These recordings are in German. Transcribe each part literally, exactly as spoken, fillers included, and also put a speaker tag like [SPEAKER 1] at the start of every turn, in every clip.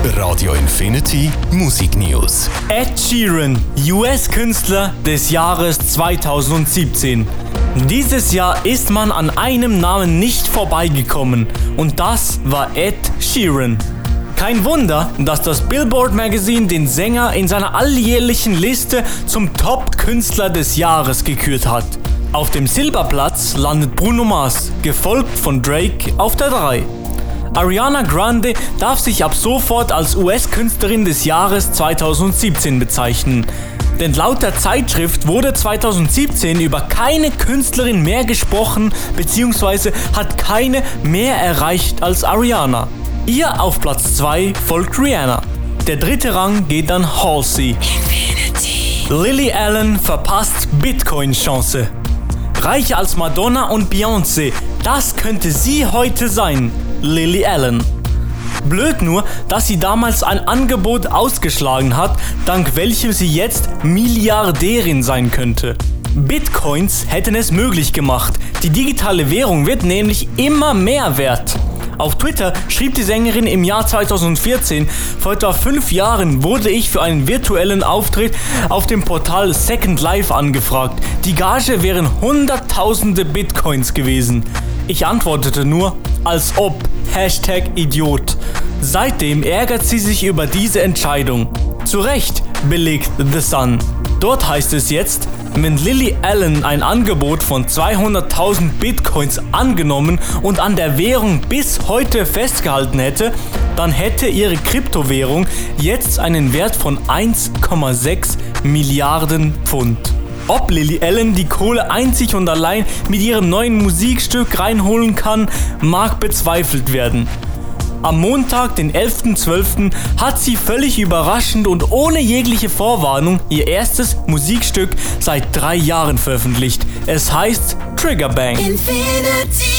[SPEAKER 1] Radio Infinity Musik News.
[SPEAKER 2] Ed Sheeran, U S-Künstler des Jahres zweitausendsiebzehn. Dieses Jahr ist man an einem Namen nicht vorbeigekommen und das war Ed Sheeran. Kein Wunder, dass das Billboard Magazine den Sänger in seiner alljährlichen Liste zum Top-Künstler des Jahres gekürt hat. Auf dem Silberplatz landet Bruno Mars, gefolgt von Drake auf der drei. Ariana Grande darf sich ab sofort als U S-Künstlerin des Jahres zweitausendsiebzehn bezeichnen. Denn laut der Zeitschrift wurde zweitausendsiebzehn über keine Künstlerin mehr gesprochen bzw. hat keine mehr erreicht als Ariana. Ihr auf Platz zwei folgt Rihanna. Der dritte Rang geht an Halsey. Infinity. Lily Allen verpasst Bitcoin-Chance. Reicher als Madonna und Beyoncé, das könnte sie heute sein. Lily Allen. Blöd nur, dass sie damals ein Angebot ausgeschlagen hat, dank welchem sie jetzt Milliardärin sein könnte. Bitcoins hätten es möglich gemacht. Die digitale Währung wird nämlich immer mehr wert. Auf Twitter schrieb die Sängerin im Jahr zweitausendvierzehn, vor etwa fünf Jahren wurde ich für einen virtuellen Auftritt auf dem Portal Second Life angefragt. Die Gage wären hunderttausende Bitcoins gewesen. Ich antwortete nur, als ob, Hashtag Idiot. Seitdem ärgert sie sich über diese Entscheidung. Zu Recht, belegt The Sun. Dort heißt es jetzt, wenn Lily Allen ein Angebot von zweihunderttausend Bitcoins angenommen und an der Währung bis heute festgehalten hätte, dann hätte ihre Kryptowährung jetzt einen Wert von eins Komma sechs Milliarden Pfund. Ob Lily Allen die Kohle einzig und allein mit ihrem neuen Musikstück reinholen kann, mag bezweifelt werden. Am Montag, den elften zwölften hat sie völlig überraschend und ohne jegliche Vorwarnung ihr erstes Musikstück seit drei Jahren veröffentlicht. Es heißt Trigger Bang. Infinity.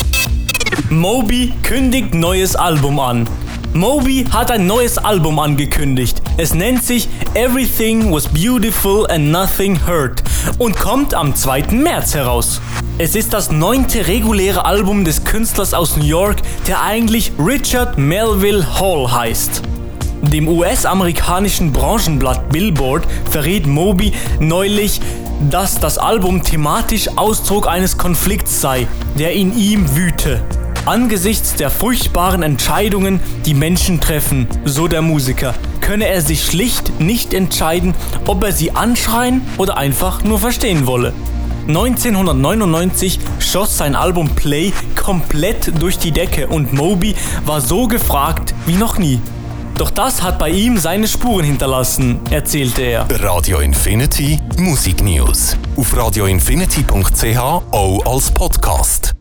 [SPEAKER 2] Moby kündigt neues Album an. Moby hat ein neues Album angekündigt. Es nennt sich Everything Was Beautiful and Nothing Hurt und kommt am zweiten März heraus. Es ist das neunte reguläre Album des Künstlers aus New York, der eigentlich Richard Melville Hall heißt. Dem U S-amerikanischen Branchenblatt Billboard verriet Moby neulich, dass das Album thematisch Ausdruck eines Konflikts sei, der in ihm wüte. Angesichts der furchtbaren Entscheidungen, die Menschen treffen, so der Musiker, könne er sich schlicht nicht entscheiden, ob er sie anschreien oder einfach nur verstehen wolle. neunzehnhundertneunundneunzig schoss sein Album Play komplett durch die Decke und Moby war so gefragt wie noch nie. Doch das hat bei ihm seine Spuren hinterlassen, erzählte er.
[SPEAKER 1] Radio Infinity Musik News auf radio infinity punkt c h auch als Podcast.